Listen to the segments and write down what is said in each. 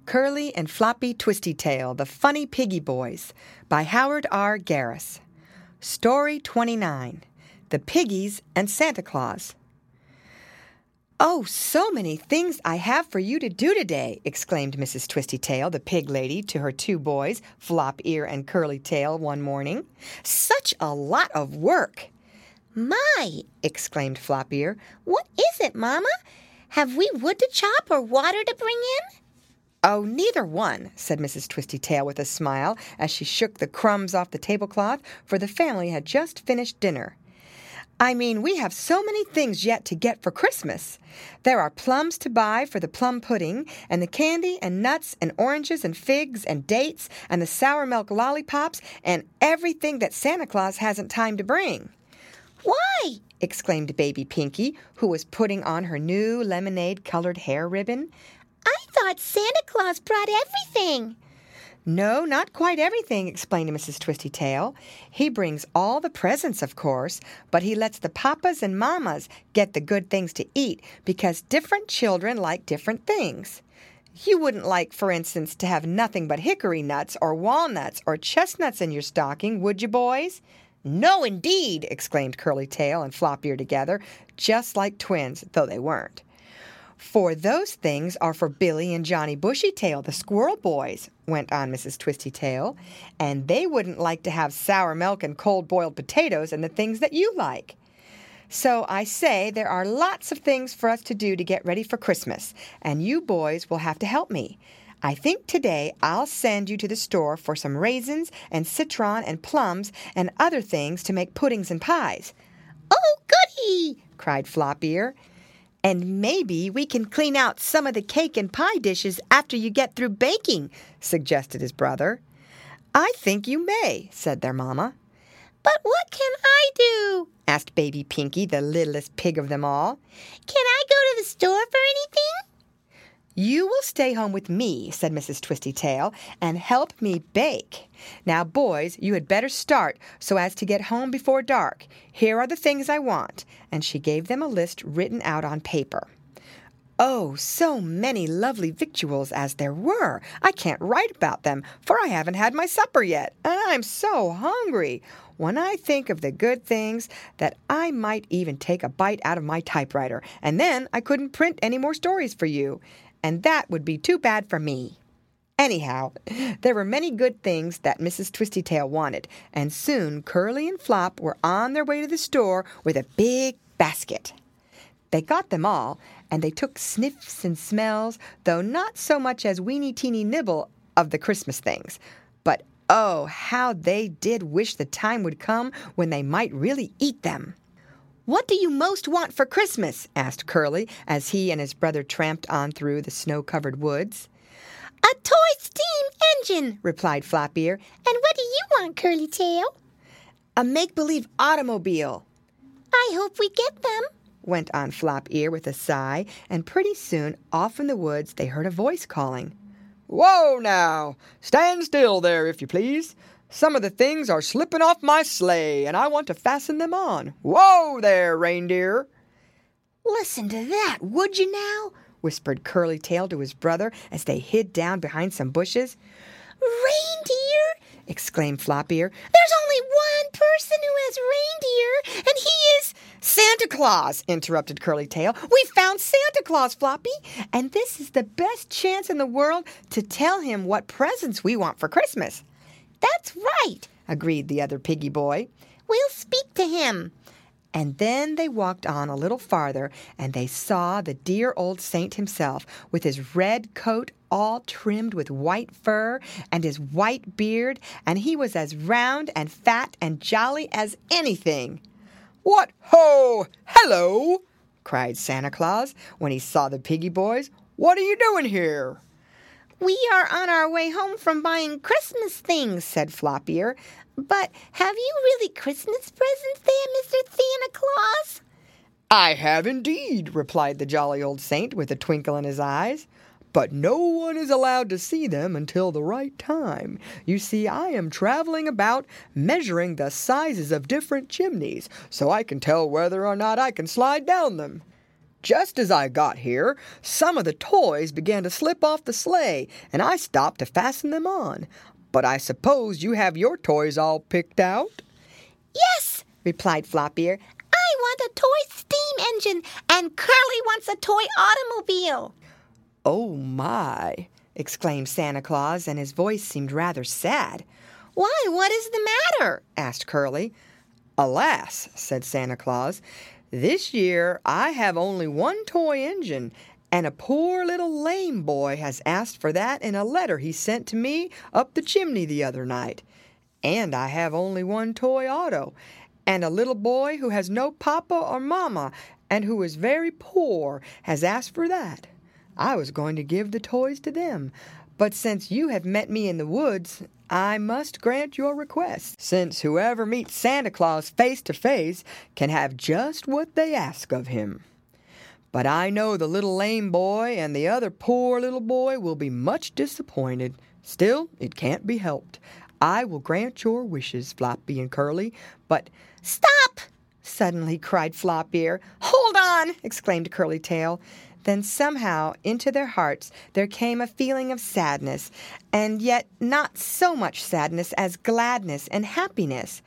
Curly and Floppy Twistytail, The Funny Piggy Boys by Howard R. Garris. Story 29, The Piggies and Santa Claus. "Oh, so many things I have for you to do today," exclaimed Mrs. Twistytail, the pig lady, to her two boys, Flop Ear and Curly Tail, one morning. "Such a lot of work." "My!" exclaimed Flop Ear. "What is it, Mama? Have we wood to chop or water to bring in?" "Oh, neither one," said Mrs. Twistytail with a smile as she shook the crumbs off the tablecloth, for the family had just finished dinner. "I mean, we have so many things yet to get for Christmas. There are plums to buy for the plum pudding, and the candy and nuts and oranges and figs and dates and the sour milk lollipops and everything that Santa Claus hasn't time to bring." "Why?" exclaimed baby Pinky, who was putting on her new lemonade-colored hair ribbon. "I thought Santa Claus brought everything." "No, not quite everything," explained Mrs. Twistytail. "He brings all the presents, of course, but he lets the papas and mamas get the good things to eat because different children like different things. You wouldn't like, for instance, to have nothing but hickory nuts or walnuts or chestnuts in your stocking, would you, boys?" "No, indeed!" exclaimed Curly Tail and Flop Ear together, just like twins, though they weren't. "For those things are for Billy and Johnny Bushytail, the squirrel boys," went on Mrs. Twistytail, "and they wouldn't like to have sour milk and cold-boiled potatoes and the things that you like. So I say there are lots of things for us to do to get ready for Christmas, and you boys will have to help me. I think today I'll send you to the store for some raisins and citron and plums and other things to make puddings and pies." "Oh, goody!" cried Flop Ear. "And maybe we can clean out some of the cake and pie dishes after you get through baking," suggested his brother. "I think you may," said their mamma. "But what can I do?" asked baby Pinky, the littlest pig of them all. "Can I go to the store for anything?" "You will stay home with me," said Mrs. Twistytail, "and help me bake. Now, boys, you had better start so as to get home before dark. Here are the things I want," and she gave them a list written out on paper. Oh, so many lovely victuals as there were! I can't write about them, for I haven't had my supper yet, and I'm so hungry. When I think of the good things, that I might even take a bite out of my typewriter, and then I couldn't print any more stories for you, and that would be too bad for me. Anyhow, there were many good things that Mrs. Twistytail wanted, and soon Curly and Flop were on their way to the store with a big basket. They got them all, and they took sniffs and smells, though not so much as Weeny-Teeny Nibble of the Christmas things. But oh, how they did wish the time would come when they might really eat them. "What do you most want for Christmas?" asked Curly, as he and his brother tramped on through the snow-covered woods. "A toy steam engine," replied Flop Ear. "And what do you want, Curly Tail?" "A make-believe automobile." "I hope we get them," went on Flop Ear with a sigh, and pretty soon off in the woods they heard a voice calling. "Whoa now! Stand still there, if you please. Some of the things are slipping off my sleigh, and I want to fasten them on. Whoa there, reindeer!" "Listen to that, would you now?" whispered Curly Tail to his brother as they hid down behind some bushes. "Reindeer!" exclaimed Flop Ear. "There's only one person who has reindeer, and he is—" "Santa Claus!" interrupted Curly Tail. "We found Santa Claus, Floppy, and this is the best chance in the world to tell him what presents we want for Christmas." "That's right," agreed the other piggy boy. "We'll speak to him." And then they walked on a little farther, and they saw the dear old saint himself, with his red coat all trimmed with white fur, and his white beard, and he was as round and fat and jolly as anything. "What ho! Hello!" cried Santa Claus when he saw the piggy boys. "What are you doing here?" "We are on our way home from buying Christmas things," said Flop Ear. "But have you really Christmas presents there, Mr. Santa Claus?" "I have indeed," replied the jolly old saint with a twinkle in his eyes. "But no one is allowed to see them until the right time. You see, I am traveling about measuring the sizes of different chimneys, so I can tell whether or not I can slide down them." Just as I got here, some of the toys began to slip off the sleigh, and I stopped to fasten them on. But I suppose you have your toys all picked out?" "Yes," replied Floppier. "I want a toy steam engine, and Curly wants a toy automobile." "Oh, my," exclaimed Santa Claus, and his voice seemed rather sad. "Why, what is the matter?" asked Curly. "Alas," said Santa Claus, "this year I have only one toy engine, and a poor little lame boy has asked for that in a letter he sent to me up the chimney the other night. And I have only one toy auto, and a little boy who has no papa or mama and who is very poor has asked for that. I was going to give the toys to them, but since you have met me in the woods, I must grant your request, since whoever meets Santa Claus face to face can have just what they ask of him. But I know the little lame boy and the other poor little boy will be much disappointed. Still, it can't be helped. I will grant your wishes, Floppy and Curly, but—" "Stop!" suddenly cried Flop-Ear. "Hold on!" exclaimed Curly Tail. Then somehow into their hearts there came a feeling of sadness, and yet not so much sadness as gladness and happiness.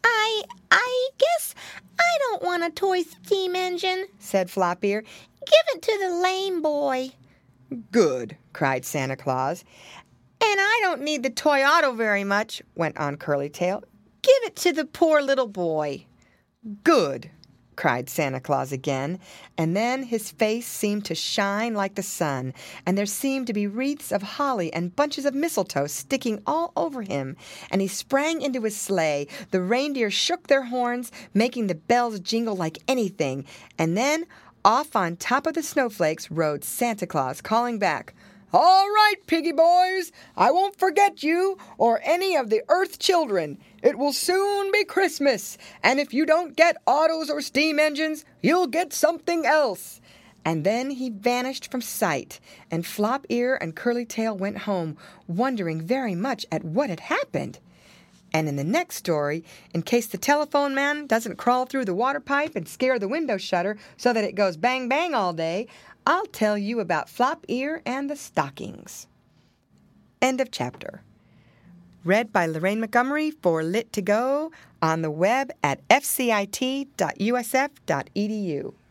I guess I don't want a toy steam engine," said Flop-Ear. "Give it to the lame boy." "Good!" cried Santa Claus. "And I don't need the toy auto very much," went on Curly Tail. "Give it to the poor little boy." "Good!" cried Santa Claus again, and then his face seemed to shine like the sun, and there seemed to be wreaths of holly and bunches of mistletoe sticking all over him, and he sprang into his sleigh. The reindeer shook their horns, making the bells jingle like anything, and then off on top of the snowflakes rode Santa Claus, calling back, "All right, piggy boys, I won't forget you or any of the Earth children. It will soon be Christmas, and if you don't get autos or steam engines, you'll get something else." And then he vanished from sight, and Flop-Ear and Curly Tail went home, wondering very much at what had happened. And in the next story, in case the telephone man doesn't crawl through the water pipe and scare the window shutter so that it goes bang bang all day, I'll tell you about Flop-Ear and the stockings. End of chapter. Read by Lorraine Montgomery for Lit2Go on the web at fcit.usf.edu.